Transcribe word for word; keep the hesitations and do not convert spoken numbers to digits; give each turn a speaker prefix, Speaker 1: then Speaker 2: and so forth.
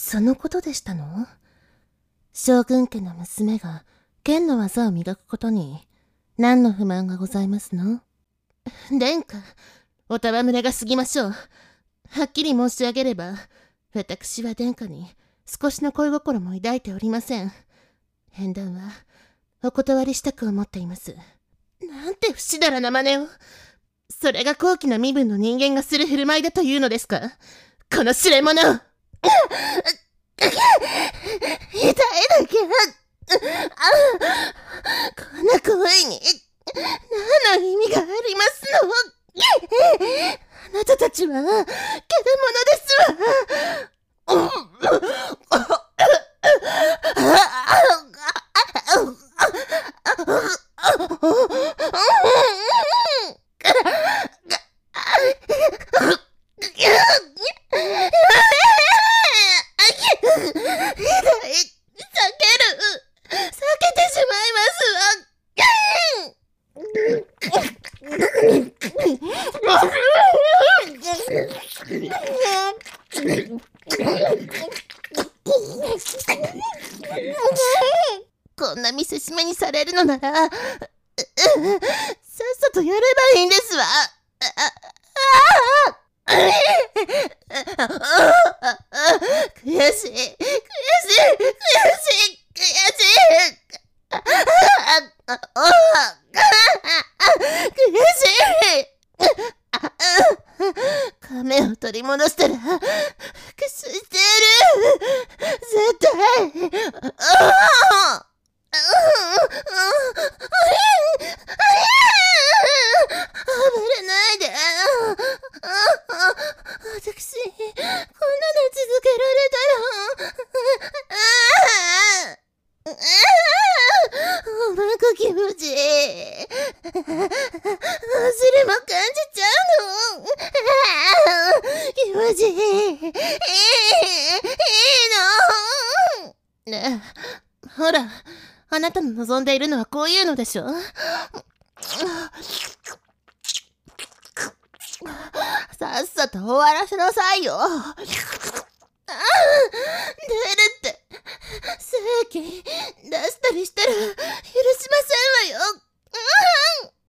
Speaker 1: そのことでしたの？将軍家の娘が剣の技を磨くことに何の不満がございますの？殿下、お戯れが過ぎましょう。はっきり申し上げれば、私は殿下に少しの恋心も抱いておりません。縁談はお断りしたく思っています。なんて不死だらな真似を。それが高貴な身分の人間がする振る舞いだというのですか？この知れ者。痛いだけ。こんな声に何の意味がありますの？あなたたちは獣ですわ。こんな見せしめにされるのなら、さっさとやればいいんですわ。悔しい、悔しい、悔しい、悔しい。悔しい。亀を取り戻したら復讐してやる。絶対。暴れないで。私こんなの続けられたらおまく気持ちいい。お尻も感じちゃうの。気持ちいい。いい、いいの。ねえ、ほら、あなたの望んでいるのはこういうのでしょ？さっさと終わらせなさいよ。ああ、出るって。正気出したりしたら許しませんわよ。